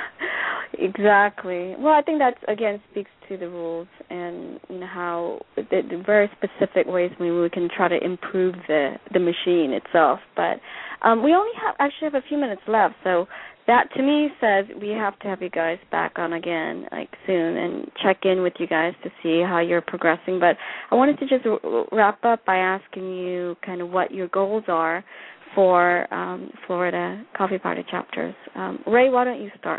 exactly. Well, I think that, again, speaks to the rules and, you know, how the, the very specific ways maybe we can try to improve the, the machine itself. But um, we only have actually have a few minutes left, so that to me says we have to have you guys back on again, like, soon, and check in with you guys to see how you're progressing. But I wanted to just r- wrap up by asking you kind of what your goals are for um, Florida Coffee Party chapters. Um, Ray, why don't you start?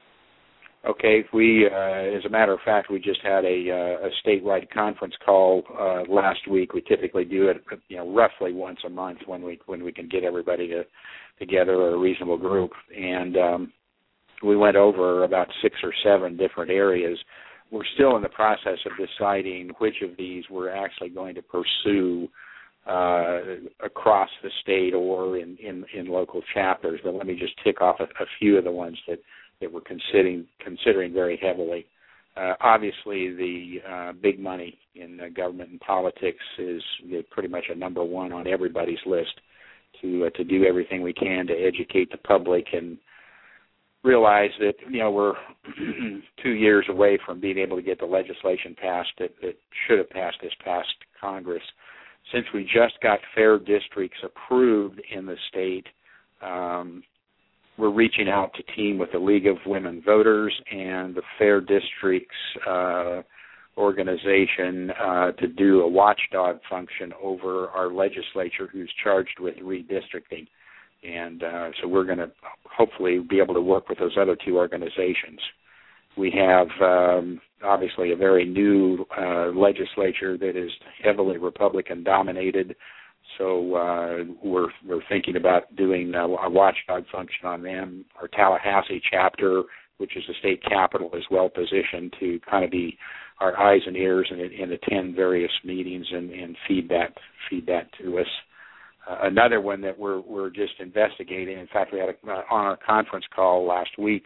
Okay, we, uh, as a matter of fact, we just had a, uh, a statewide conference call uh, last week. We typically do it, you know, roughly once a month when we when we can get everybody to, together, or a reasonable group. And um, we went over about six or seven different areas. We're still in the process of deciding which of these we're actually going to pursue uh, across the state or in, in, in local chapters. But let me just tick off a, a few of the ones that, that we're considering considering very heavily. Uh, obviously, the uh, big money in uh, government and politics is pretty much a number one on everybody's list. To uh, to do everything we can to educate the public and realize that, you know, we're two years away from being able to get the legislation passed that, that should have passed this past Congress. Since we just got fair districts approved in the state, um, we're reaching out to team with the League of Women Voters and the Fair Districts uh, organization uh, to do a watchdog function over our legislature who's charged with redistricting. And uh, so we're going to hopefully be able to work with those other two organizations. We have um, obviously a very new uh, legislature that is heavily Republican dominated. So uh, we're we're thinking about doing a, a watchdog function on them. Our Tallahassee chapter, which is the state capital, is well positioned to kind of be our eyes and ears and, and attend various meetings and, and feed that feed that to us. Uh, another one that we're we're just investigating. In fact, we had a, uh, on our conference call last week,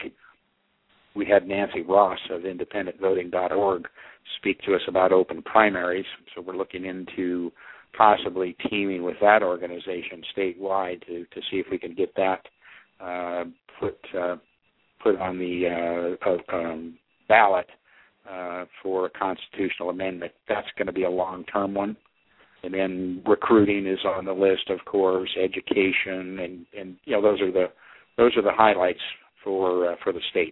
we had Nancy Ross of independent voting dot org speak to us about open primaries. So we're looking into possibly teaming with that organization statewide to, to see if we can get that uh, put uh, put on the uh, uh, um, ballot uh, for a constitutional amendment. That's going to be a long-term one. And then recruiting is on the list, of course, education, and, and you know those are the those are the highlights for uh, for the state.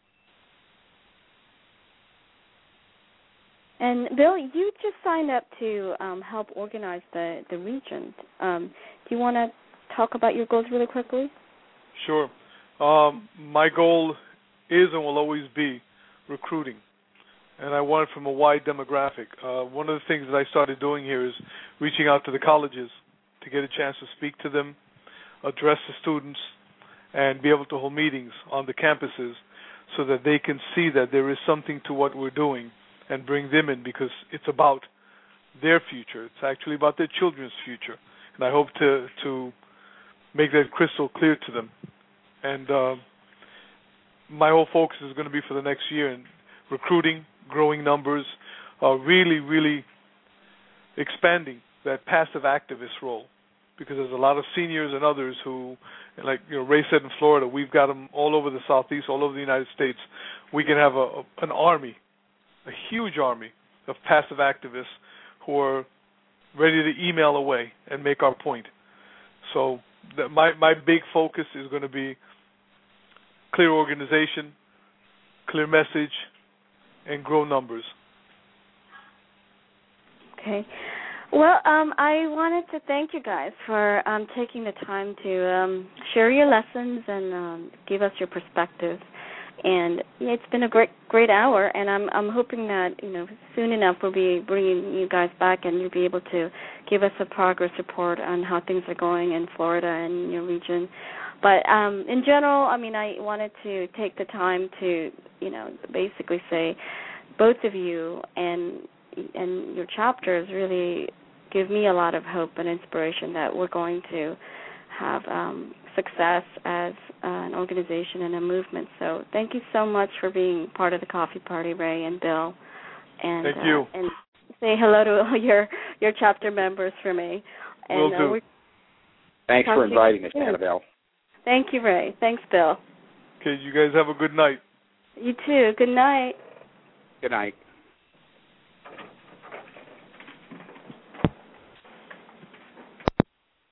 And Bill, you just signed up to um, help organize the the region. Um, do you want to talk about your goals really quickly? Sure. Um, my goal is and will always be recruiting, and I want it from a wide demographic. Uh, one of the things that I started doing here is reaching out to the colleges to get a chance to speak to them, address the students, and be able to hold meetings on the campuses so that they can see that there is something to what we're doing and bring them in, because it's about their future. It's actually about their children's future, and I hope to to make that crystal clear to them. And uh, my whole focus is going to be for the next year in recruiting, growing numbers, uh, really, really expanding that passive activist role, because there's a lot of seniors and others who, like you know, Ray said in Florida, we've got them all over the Southeast, all over the United States. We can have a, a an army, a huge army of passive activists who are ready to email away and make our point. So the, my my big focus is going to be clear organization, clear message, and grow numbers. Okay. Well, um, I wanted to thank you guys for um, taking the time to um, share your lessons and um, give us your perspective. And yeah, it's been a great, great hour, and I'm, I'm hoping that you know soon enough we'll be bringing you guys back, and you'll be able to give us a progress report on how things are going in Florida and in your region. But um, in general, I mean, I wanted to take the time to, you know, basically say, both of you and and your chapters really give me a lot of hope and inspiration that we're going to have um, success as uh, an organization and a movement. So thank you so much for being part of the Coffee Party, Ray and Bill. And, thank you. Uh, and say hello to all your, your chapter members for me. And, Will do. Uh, Thanks for inviting us, Annabelle. Thank you, Ray. Thanks, Bill. Okay, you guys have a good night. You too. Good night. Good night.